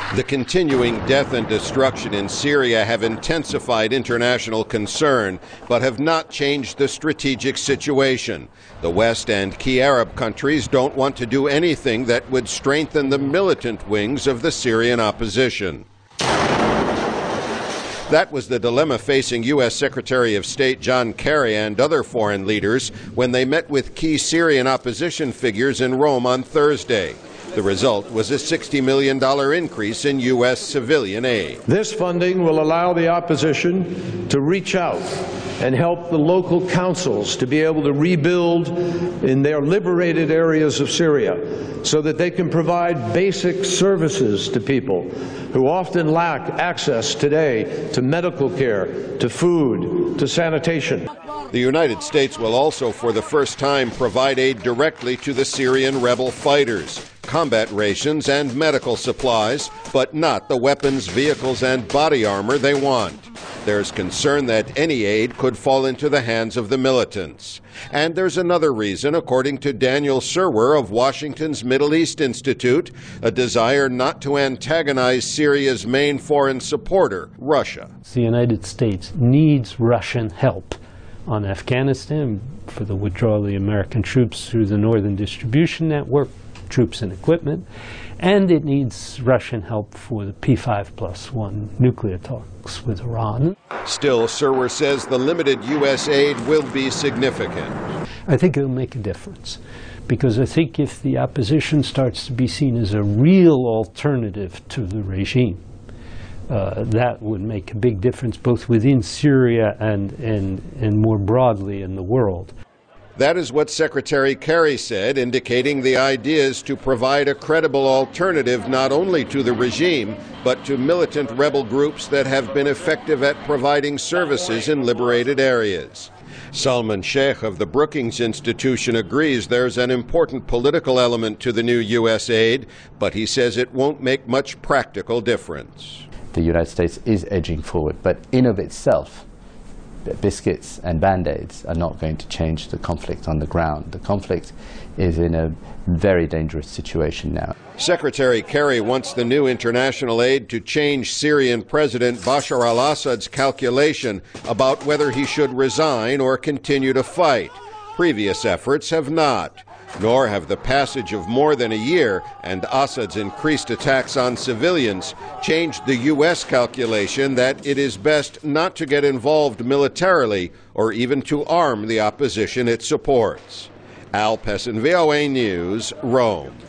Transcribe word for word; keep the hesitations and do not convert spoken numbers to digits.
The continuing death and destruction in Syria have intensified international concern, but have not changed the strategic situation. The West and key Arab countries don't want to do anything that would strengthen the militant wings of the Syrian opposition. That was the dilemma facing U S Secretary of State John Kerry and other foreign leaders when they met with key Syrian opposition figures in Rome on Thursday. The result was a sixty million dollars increase in U S civilian aid. This funding will allow the opposition to reach out and help the local councils to be able to rebuild in their liberated areas of Syria so that they can provide basic services to people who often lack access today to medical care, to food, to sanitation. The United States will also, for the first time, provide aid directly to the Syrian rebel fighters, combat rations and medical supplies, but not the weapons, vehicles, and body armor they want. There's concern that any aid could fall into the hands of the militants. And there's another reason, according to Daniel Surwer of Washington's Middle East Institute, a desire not to antagonize Syria's main foreign supporter, Russia. The United States needs Russian help on Afghanistan for the withdrawal of the American troops through the Northern Distribution Network, troops and equipment, and it needs Russian help for the P five plus one nuclear talks with Iran. Still, Surwer says the limited U S aid will be significant. I think it'll make a difference, because I think if the opposition starts to be seen as a real alternative to the regime, Uh, that would make a big difference both within Syria and, and, and more broadly in the world. That is what Secretary Kerry said, indicating the idea is to provide a credible alternative not only to the regime, but to militant rebel groups that have been effective at providing services in liberated areas. Salman Sheikh of the Brookings Institution agrees there's an important political element to the new U S aid, but he says it won't make much practical difference. The United States is edging forward, but in of itself, biscuits and band-aids are not going to change the conflict on the ground. The conflict is in a very dangerous situation now. Secretary Kerry wants the new international aid to change Syrian President Bashar al-Assad's calculation about whether he should resign or continue to fight. Previous efforts have not. Nor have the passage of more than a year and Assad's increased attacks on civilians changed the U S calculation that it is best not to get involved militarily or even to arm the opposition it supports. Al Pessin, V O A News, Rome.